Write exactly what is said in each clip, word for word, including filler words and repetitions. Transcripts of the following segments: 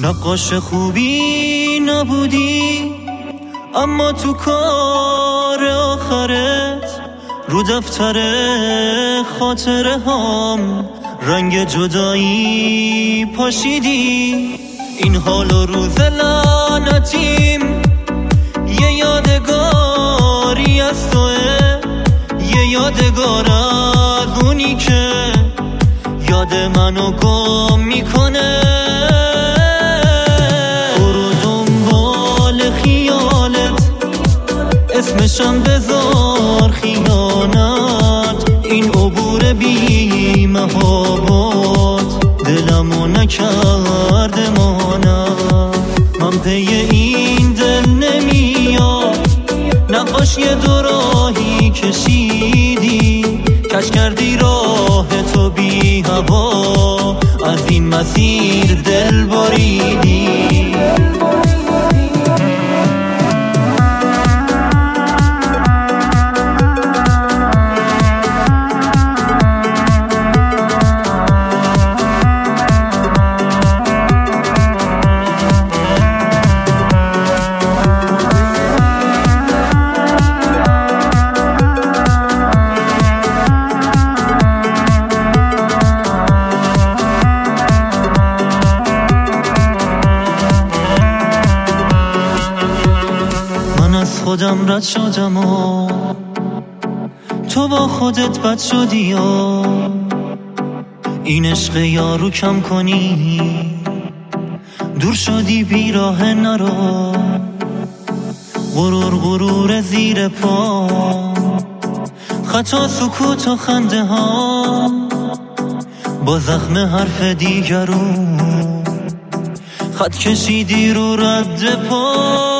نقاش خوبی نبودی، اما تو کار آخرت رو دفتر خاطره هام رنگ جدایی پاشیدی. این حال و روز لعنتیم یه یادگاری از توه، یه یادگار از اونی که یاد منو گم میکنه. برو دنبال خیالت، اسمشم بذار خیانت. این عبور بی مهابات دلمو نکرده مانم. من پی این دل نمیاد، نقاش یه دو راهی کشیدی، کش کردی راه تو بی هوا، از این مسیر دل بریدی. خودم رد شدم و تو با خودت بد شدی و این عشق یارو کم کنی، دور شدی بیراه نرو. غرور غرور زیر پا، خطا سکوت و خنده ها، با زخم حرف دیگرون خط کشیدی رو رد پا.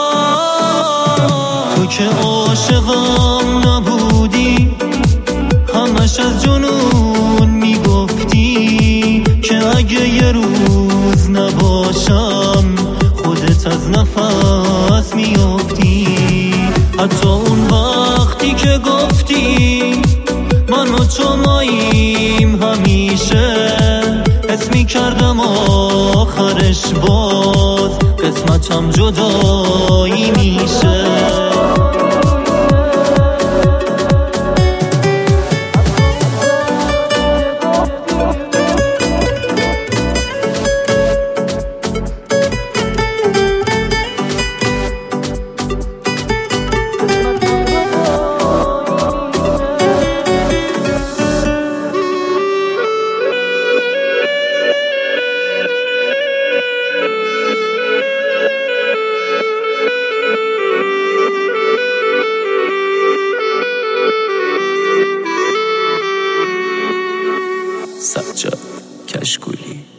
تو که عاشقم نبودی، همش از جنون میگفتی که اگه یه روز نباشم خودت از نفس میافتی. حتی اون وقتی که گفتی من و تو ماییم همیشه، حس میکردم آخرش باز قسمتم جدایی میشه. سجاد کشکولی.